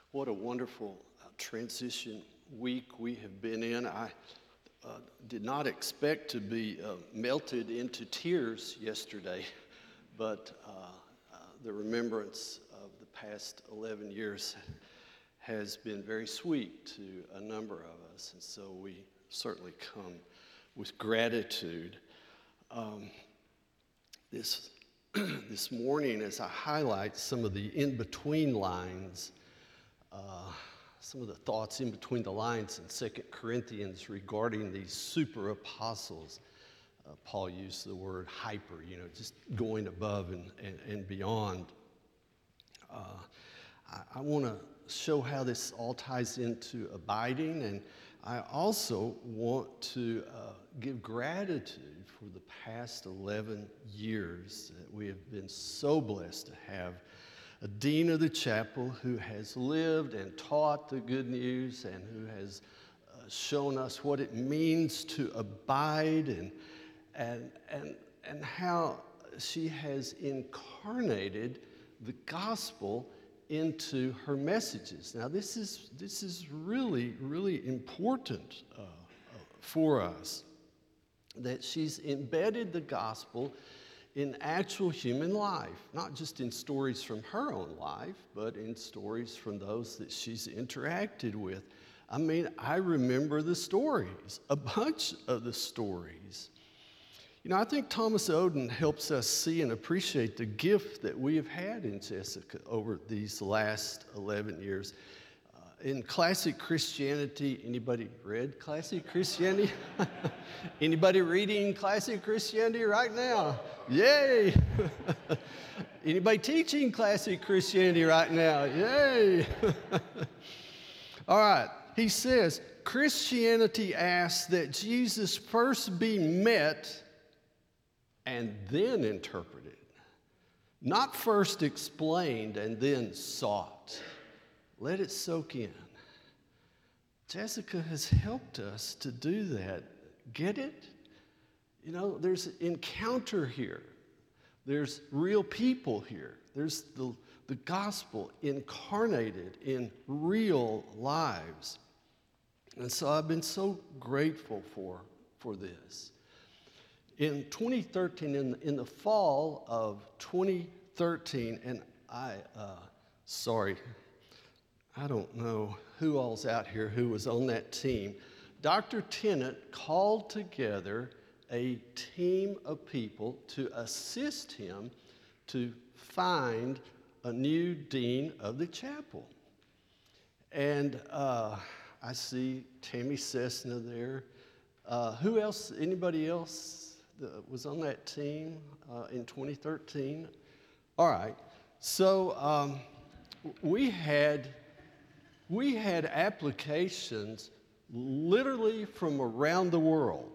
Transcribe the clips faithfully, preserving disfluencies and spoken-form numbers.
What a wonderful uh, transition week we have been in. I uh, did not expect to be uh, melted into tears yesterday, but uh, uh, the remembrance of the past eleven years has been very sweet to a number of us, and so we certainly come with gratitude. Um, this, this morning, as I highlight some of the in-between lines, Uh, some of the thoughts in between the lines in Second Corinthians regarding these super apostles. Uh, Paul used the word hyper, you know, just going above and, and, and beyond. Uh, I, I want to show how this all ties into abiding, and I also want to uh, give gratitude for the past eleven years that we have been so blessed to have a dean of the chapel who has lived and taught the good news and who has uh, shown us what it means to abide and, and, and, and how she has incarnated the gospel into her messages. Now, this is, this is really, really important uh, uh, for us, that she's embedded the gospel in actual human life, not just in stories from her own life, but in stories from those that she's interacted with. I mean, I remember the stories, a bunch of the stories. You know, I think Thomas Oden helps us see and appreciate the gift that we have had in Jessica over these last eleven years. Uh, in classic Christianity, anybody read classic Christianity? Anybody reading classic Christianity right now? Yay! Anybody teaching classic Christianity right now? Yay! All right, he says, Christianity asks that Jesus first be met and then interpreted, not first explained and then sought. Let it soak in. Jessica has helped us to do that. Get it? You know, there's an encounter here. There's real people here. There's the, the gospel incarnated in real lives. And so I've been so grateful for, for this. In twenty thirteen, in, in the fall of twenty thirteen, and I, uh, sorry, I don't know who all's out here who was on that team. Doctor Tennant called together a team of people to assist him to find a new dean of the chapel. And uh, I see Tammy Cessna there. Uh, who else, anybody else that was on that team uh, in twenty thirteen? All right, so um, we had, we had applications literally from around the world.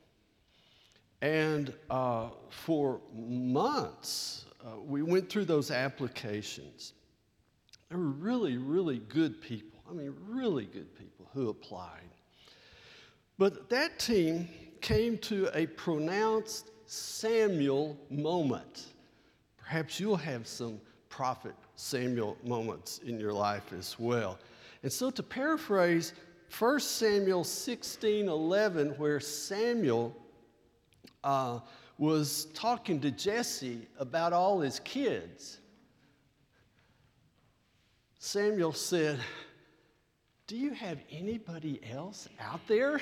And uh, for months, uh, we went through those applications. There were really, really good people. I mean, really good people who applied. But that team came to a pronounced Samuel moment. Perhaps you'll have some prophet Samuel moments in your life as well. And so to paraphrase First Samuel sixteen eleven, where Samuel uh, was talking to Jesse about all his kids, Samuel said, "Do you have anybody else out there?"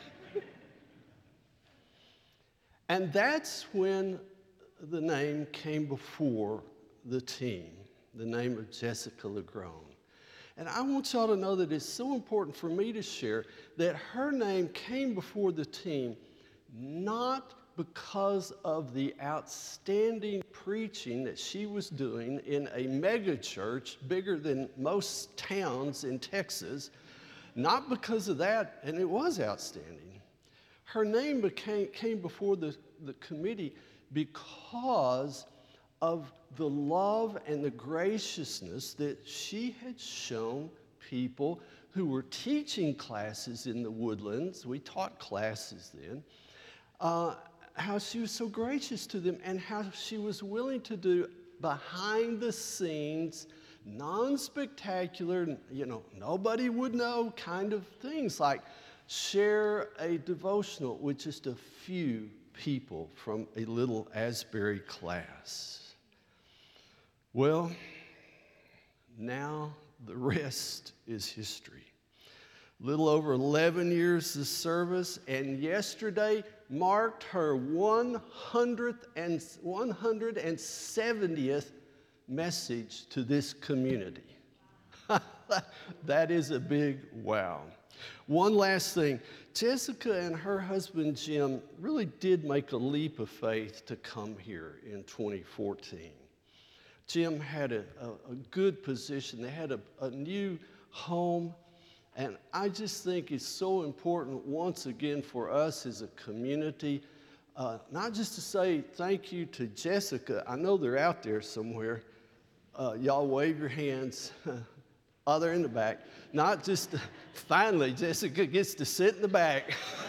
And that's when the name came before the team, the name of Jessica LaGrone. And I want y'all to know that it's so important for me to share that her name came before the team not because of the outstanding preaching that she was doing in a mega church bigger than most towns in Texas, not because of that, and it was outstanding. Her name became, came before the, the committee because of the love and the graciousness that she had shown people who were teaching classes in the Woodlands. We taught classes then. Uh, how she was so gracious to them and how she was willing to do behind the scenes non-spectacular, you know, nobody would know kind of things like share a devotional with just a few people from a little Asbury class. Well, now the rest is history. Little over eleven years of service, and yesterday marked her one hundredth and one hundred seventieth message to this community. That is a big wow. One last thing. Jessica and her husband Jim really did make a leap of faith to come here in twenty fourteen. Jim had a, a, a good position. They had a, a new home. And I just think it's so important, once again, for us as a community, uh, not just to say thank you to Jessica. I know they're out there somewhere. Uh, y'all wave your hands. Oh, they're in the back. Not just, to, finally, Jessica gets to sit in the back.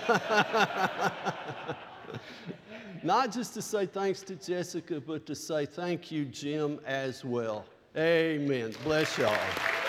Not just to say thanks to Jessica, but to say thank you, Jim, as well. Amen. Bless y'all.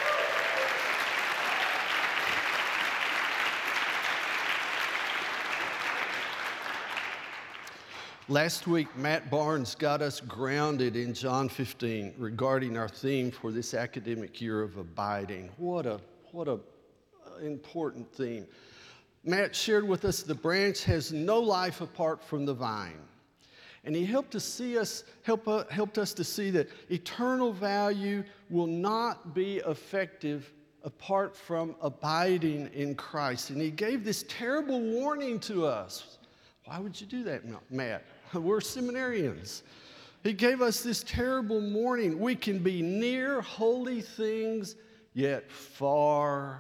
Last week, Matt Barnes got us grounded in John fifteen regarding our theme for this academic year of abiding. What a, what a important theme. Matt shared with us the branch has no life apart from the vine. And he helped us see us, help, uh, helped us to see that eternal value will not be effective apart from abiding in Christ. And he gave this terrible warning to us. Why would you do that, Matt? We're seminarians. He gave us this terrible warning. We can be near holy things, yet far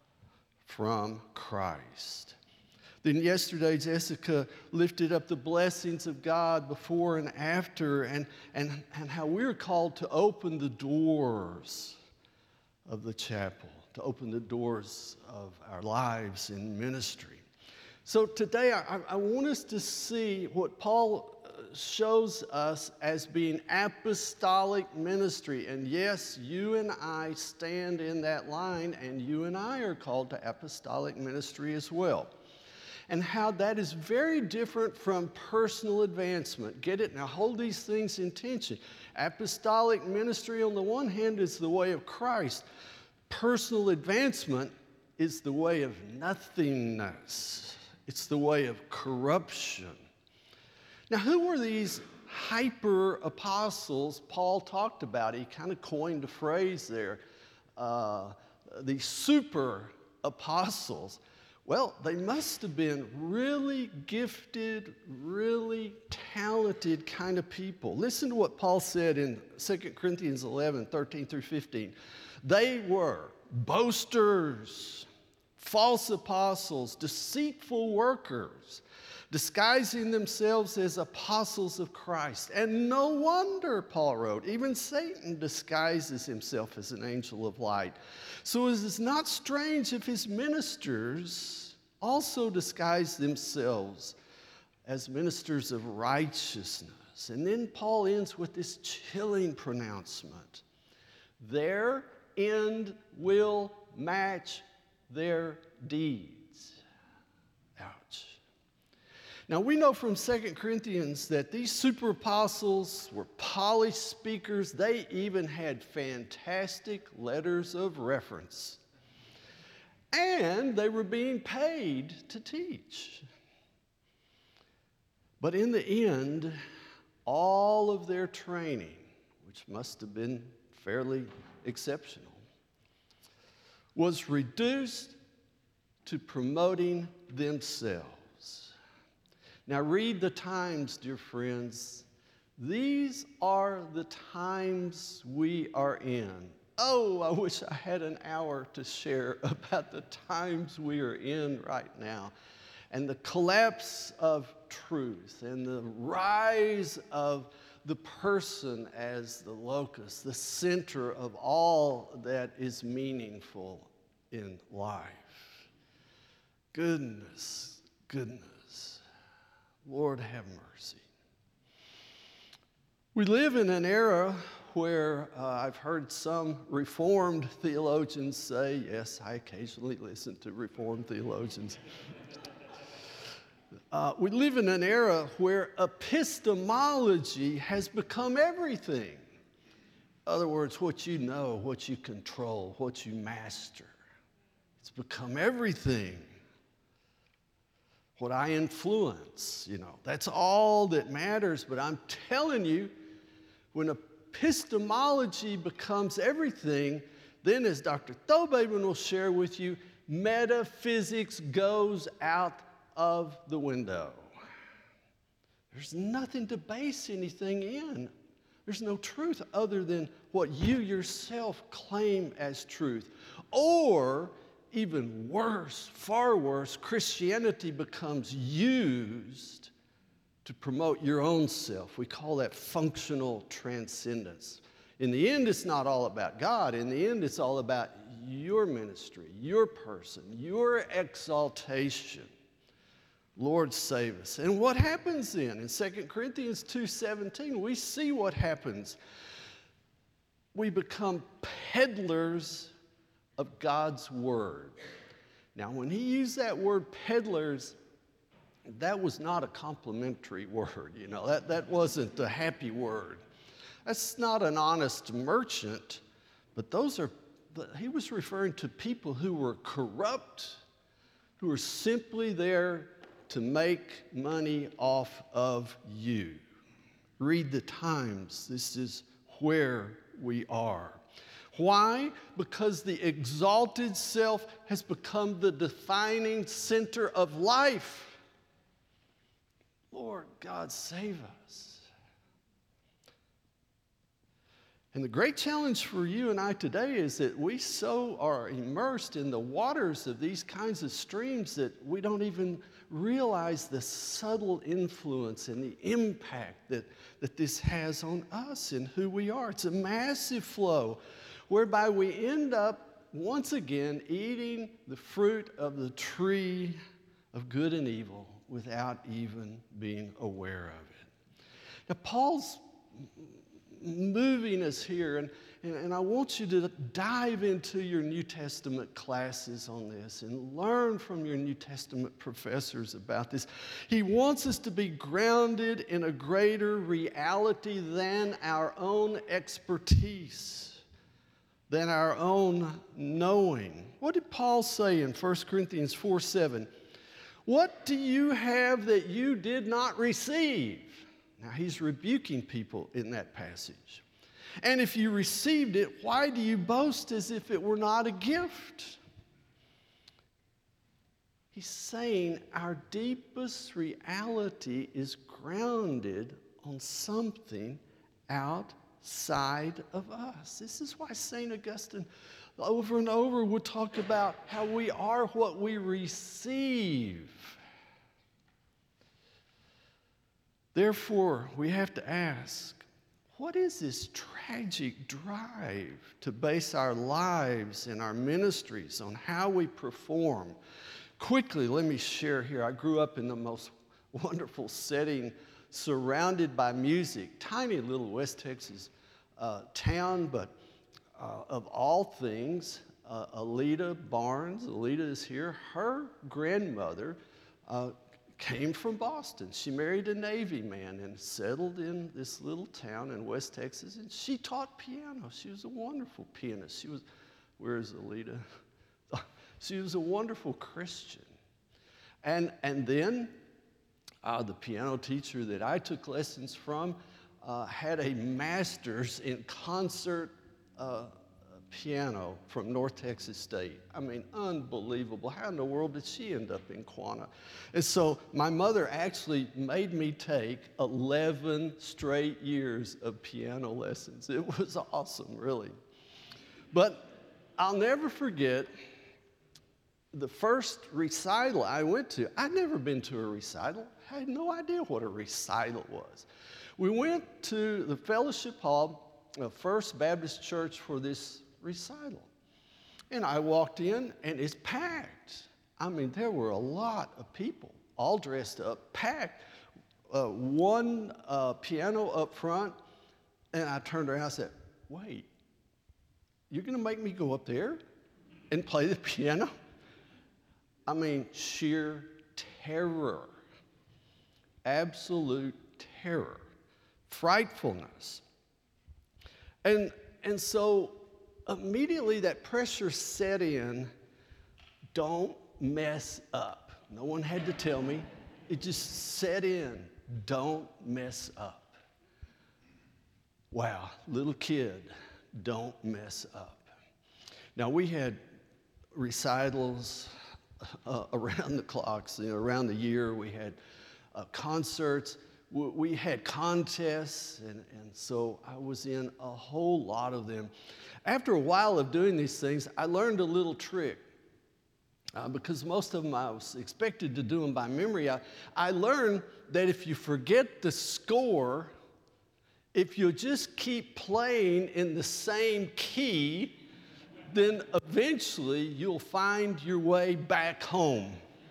from Christ. Then yesterday, Jessica lifted up the blessings of God before and after, and, and, and how we're called to open the doors of the chapel, to open the doors of our lives in ministry. So today, I, I want us to see what Paul shows us as being apostolic ministry. And yes, you and I stand in that line, and you and I are called to apostolic ministry as well. And how that is very different from personal advancement. Get it? Now hold these things in tension. Apostolic ministry on the one hand is the way of Christ. Personal advancement is the way of nothingness. It's the way of corruption. Now, who were these hyper apostles Paul talked about? He kind of coined a phrase there, uh, the super apostles. Well, they must have been really gifted, really talented kind of people. Listen to what Paul said in Second Corinthians eleven, thirteen through fifteen. They were boasters, false apostles, deceitful workers, disguising themselves as apostles of Christ. And no wonder, Paul wrote, even Satan disguises himself as an angel of light. So it is not strange if his ministers also disguise themselves as ministers of righteousness. And then Paul ends with this chilling pronouncement. Their end will match their deeds. Ouch. Now we know from Second Corinthians that these super apostles were polished speakers. They even had fantastic letters of reference. And they were being paid to teach. But in the end, all of their training, which must have been fairly exceptional, was reduced to promoting themselves. Now read the times, dear friends. These are the times we are in. Oh, I wish I had an hour to share about the times we are in right now, and the collapse of truth, and the rise of the person as the locus, the center of all that is meaningful in life. Goodness, goodness. Lord have mercy. We live in an era where uh, I've heard some Reformed theologians say, yes, I occasionally listen to Reformed theologians. Uh, we live in an era where epistemology has become everything. In other words, what you know, what you control, what you master. It's become everything. What I influence, you know, that's all that matters. But I'm telling you, when epistemology becomes everything, then as Doctor Thobaben will share with you, metaphysics goes out of the window. There's nothing to base anything in. There's no truth other than what you yourself claim as truth. Or, even worse, far worse, Christianity becomes used to promote your own self. We call that functional transcendence. In the end, it's not all about God. In the end, it's all about your ministry, your person, your exaltation. Lord, save us. And what happens then? In Second Corinthians two seventeen, we see what happens. We become peddlers of God's word. Now, when he used that word peddlers, that was not a complimentary word. You know, that, that wasn't a happy word. That's not an honest merchant, but those are, he was referring to people who were corrupt, who were simply there to make money off of you. Read the Times. This is where we are. Why? Because the exalted self has become the defining center of life. Lord God, save us. And the great challenge for you and I today is that we so are immersed in the waters of these kinds of streams that we don't even realize the subtle influence and the impact that, that this has on us and who we are. It's a massive flow whereby we end up once again eating the fruit of the tree of good and evil without even being aware of it. Now, Paul's moving us here, and, and, and I want you to dive into your New Testament classes on this and learn from your New Testament professors about this. He wants us to be grounded in a greater reality than our own expertise, than our own knowing. What did Paul say in First Corinthians four seven? What do you have that you did not receive? Now, he's rebuking people in that passage. And if you received it, why do you boast as if it were not a gift? He's saying our deepest reality is grounded on something outside of us. This is why Saint Augustine over and over would talk about how we are what we receive. Therefore, we have to ask, what is this tragic drive to base our lives and our ministries on how we perform? Quickly, let me share here. I grew up in the most wonderful setting, surrounded by music. Tiny little West Texas uh, town, but uh, of all things, uh, Alita Barnes, Alita is here, her grandmother uh, came from Boston. She married a Navy man and settled in this little town in West Texas, and she taught piano. She was a wonderful pianist. She was, where is Alita? She was a wonderful Christian. And, and then uh, the piano teacher that I took lessons from uh, had a master's in concert uh, piano from North Texas State. I mean, unbelievable. How in the world did she end up in Quanah? And so my mother actually made me take eleven straight years of piano lessons. It was awesome, really. But I'll never forget the first recital I went to. I'd never been to a recital. I had no idea what a recital was. We went to the fellowship hall of First Baptist Church for this recital. And I walked in, and it's packed. I mean, there were a lot of people, all dressed up, packed. Uh, one uh, piano up front, and I turned around and said, wait, you're going to make me go up there and play the piano? I mean, sheer terror, absolute terror, frightfulness. And, and so immediately that pressure set in, don't mess up. No one had to tell me. It just set in, don't mess up. Wow, little kid, don't mess up. Now we had recitals uh, around the clocks, you know, around the year. We had uh, concerts. We had contests, and, and so I was in a whole lot of them. After a while of doing these things, I learned a little trick. Uh, because most of them I was expected to do them by memory. I, I learned that if you forget the score, if you just keep playing in the same key, then eventually you'll find your way back home.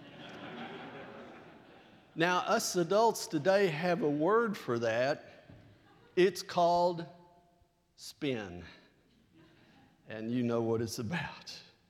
Now, us adults today have a word for that. It's called spin. And you know what it's about.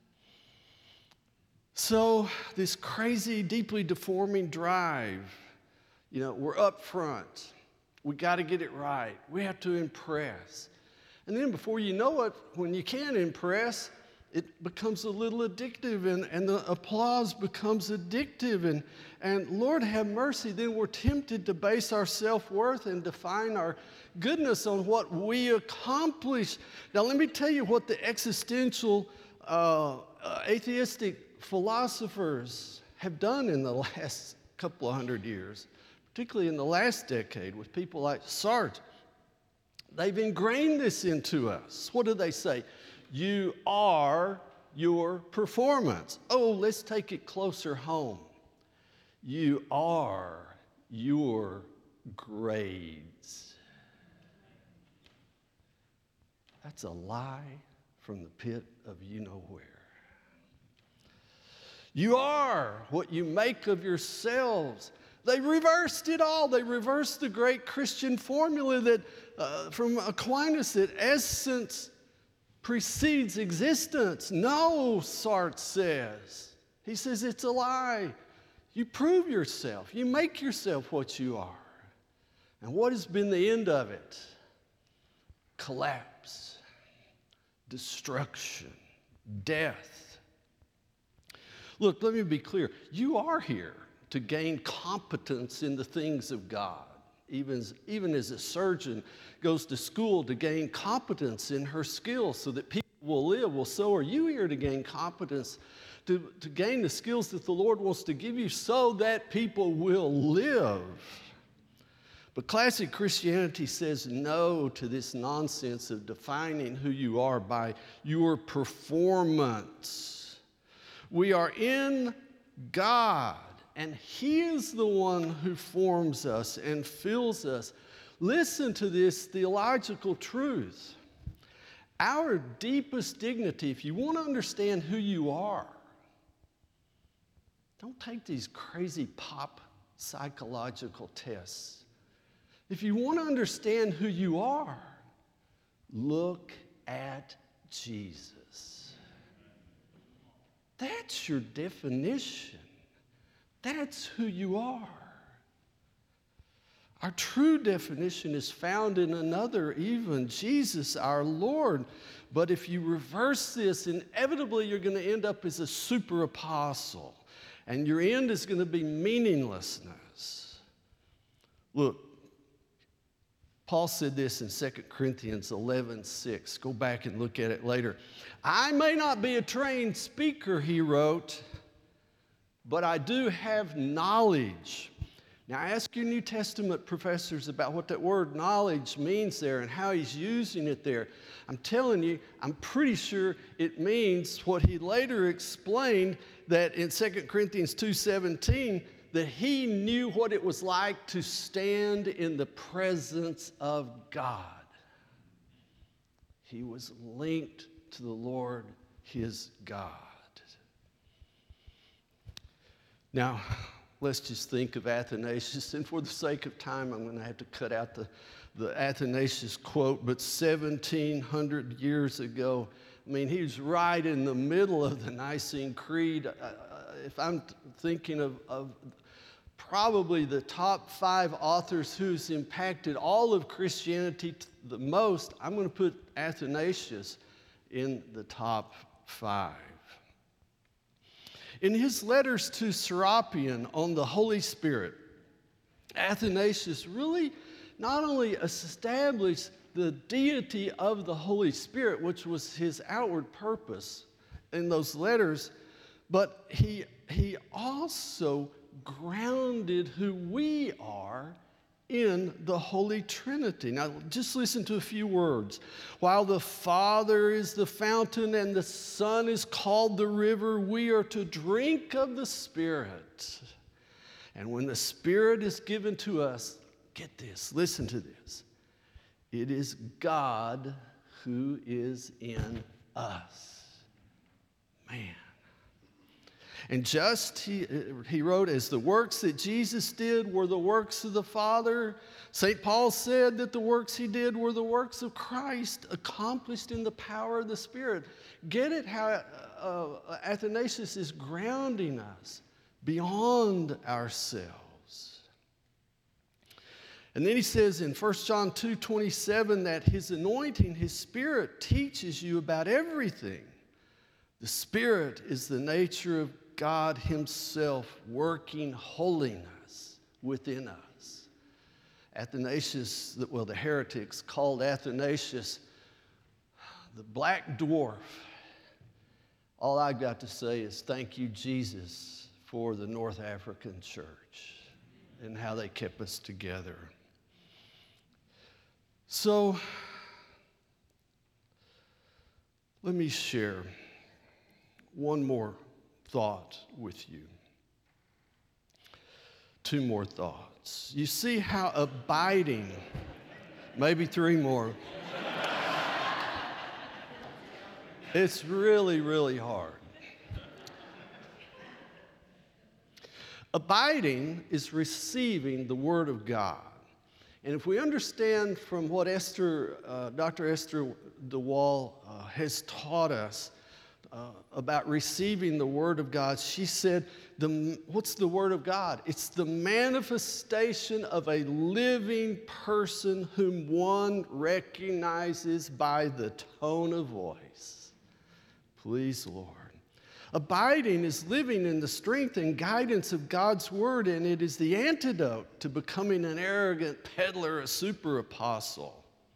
So this crazy, deeply deforming drive, you know, we're up front. We got to get it right. We have to impress. And then before you know it, when you can't impress, it becomes a little addictive, and, and the applause becomes addictive. And, and Lord have mercy, then we're tempted to base our self-worth and define our goodness on what we accomplish. Now let me tell you what the existential, uh, uh, atheistic philosophers have done in the last couple of hundred years, particularly in the last decade with people like Sartre. They've ingrained this into us. What do they say? You are your performance. Oh, let's take it closer home. You are your grades. That's a lie from the pit of you-know-where. You are what you make of yourselves. They reversed it all. They reversed the great Christian formula that uh, from Aquinas that essence precedes existence. No, Sartre says. He says it's a lie. You prove yourself. You make yourself what you are. And what has been the end of it? Collapse, destruction, death. Look, let me be clear. You are here to gain competence in the things of God. Even as, even as a surgeon goes to school to gain competence in her skills so that people will live. Well, so are you here to gain competence, to, to gain the skills that the Lord wants to give you so that people will live. But classic Christianity says no to this nonsense of defining who you are by your performance. We are in God, and He is the one who forms us and fills us. Listen to this theological truth. Our deepest dignity, if you want to understand who you are, don't take these crazy pop psychological tests. If you want to understand who you are, look at Jesus. That's your definition. That's who you are. Our true definition is found in another, even Jesus, our Lord. But if you reverse this, inevitably you're going to end up as a super apostle, and your end is going to be meaninglessness. Look, Paul said this in Second Corinthians eleven six. Go back and look at it later. I may not be a trained speaker, he wrote, but I do have knowledge. Now ask your New Testament professors about what that word knowledge means there and how he's using it there. I'm telling you, I'm pretty sure it means what he later explained, that in Second Corinthians two seventeen, that he knew what it was like to stand in the presence of God. He was linked to the Lord, his God. Now, let's just think of Athanasius. And for the sake of time, I'm going to have to cut out the, the Athanasius quote. But seventeen hundred years ago, I mean, he was right in the middle of the Nicene Creed. Uh, if I'm thinking of, of probably the top five authors who's impacted all of Christianity the most, I'm going to put Athanasius in the top five. In his letters to Serapion on the Holy Spirit, Athanasius really not only established the deity of the Holy Spirit, which was his outward purpose in those letters, but he, he also grounded who we are in the Holy Trinity. Now, just listen to a few words. While the Father is the fountain and the Son is called the river, we are to drink of the Spirit. And when the Spirit is given to us, get this, listen to this. It is God who is in us. Man. And just, he, he wrote, as the works that Jesus did were the works of the Father, Saint Paul said that the works he did were the works of Christ accomplished in the power of the Spirit. Get it how uh, Athanasius is grounding us beyond ourselves. And then he says in First John two twenty-seven that his anointing, his Spirit, teaches you about everything. The Spirit is the nature of God himself working holiness within us. Athanasius, well, the heretics called Athanasius the black dwarf. All I got to say is thank you, Jesus, for the North African church and how they kept us together. So, let me share one more thought with you. Two more thoughts. You see how abiding, maybe three more. It's really, really hard. Abiding is receiving the Word of God. And if we understand from what Esther, uh, Doctor Esther DeWall uh, has taught us, Uh, about receiving the Word of God, she said, the, what's the Word of God? It's the manifestation of a living person whom one recognizes by the tone of voice. Please, Lord. Abiding is living in the strength and guidance of God's Word, and it is the antidote to becoming an arrogant peddler, a super apostle.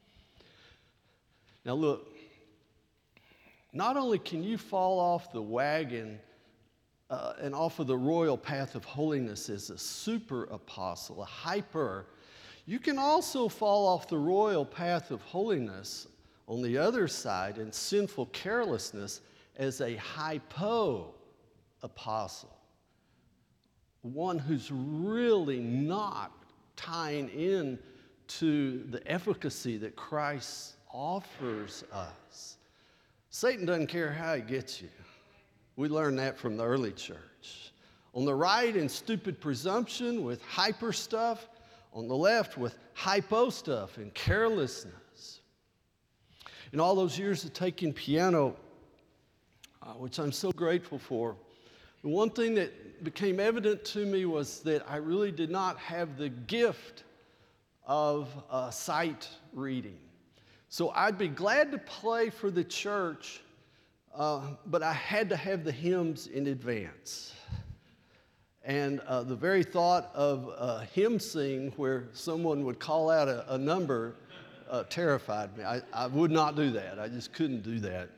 Now look, not only can you fall off the wagon uh, and off of the royal path of holiness as a super apostle, a hyper, you can also fall off the royal path of holiness on the other side in sinful carelessness as a hypo apostle, one who's really not tying in to the efficacy that Christ offers us. Satan doesn't care how he gets you. We learned that from the early church. On the right, in stupid presumption with hyper stuff. On the left, with hypo stuff and carelessness. In all those years of taking piano, uh, which I'm so grateful for, the one thing that became evident to me was that I really did not have the gift of uh, sight reading. So I'd be glad to play for the church, uh, but I had to have the hymns in advance. And uh, the very thought of a hymn sing where someone would call out a, a number uh, terrified me. I, I would not do that. I just couldn't do that.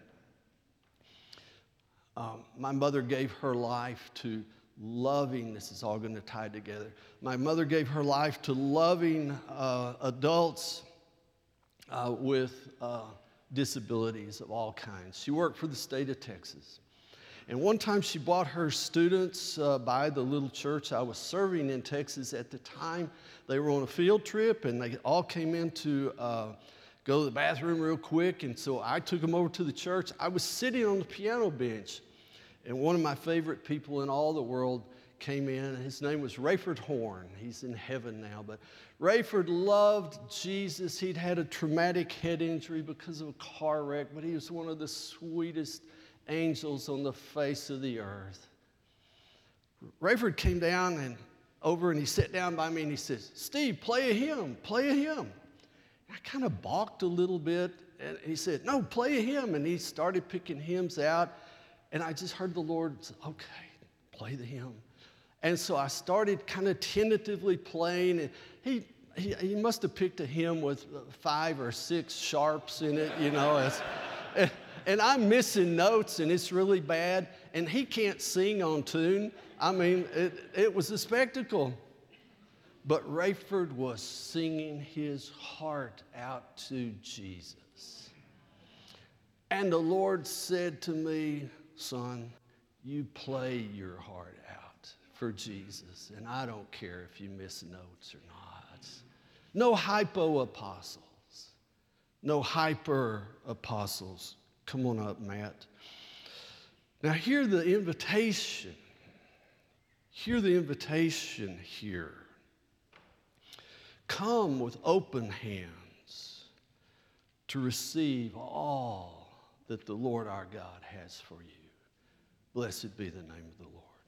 Um, my mother gave her life to loving, this is all going to tie together. My mother gave her life to loving uh, adults Uh, with uh, disabilities of all kinds. She worked for the state of Texas. And one time she brought her students uh, by the little church I was serving in Texas at the time. They were on a field trip and they all came in to uh, go to the bathroom real quick. And so I took them over to the church. I was sitting on the piano bench and one of my favorite people in all the world came in. His name was Rayford Horn. He's in heaven now. But Rayford loved Jesus. He'd had a traumatic head injury because of a car wreck, but he was one of the sweetest angels on the face of the earth. Rayford came down and over and he sat down by me and he says, "Steve, play a hymn, play a hymn." I kind of balked a little bit, and he said, "No, play a hymn." And he started picking hymns out, and I just heard the Lord say, "Okay, play the hymn." And so I started kind of tentatively playing, and he, he, he must have picked a hymn with five or six sharps in it, you know. As, and, and I'm missing notes, and it's really bad, and he can't sing on tune. I mean, it, it was a spectacle. But Rayford was singing his heart out to Jesus. And the Lord said to me, "Son, you play your heart out for Jesus, and I don't care if you miss notes or not." No hypo apostles. No hyper apostles. Come on up, Matt. Now hear the invitation. Hear the invitation here. Come with open hands to receive all that the Lord our God has for you. Blessed be the name of the Lord.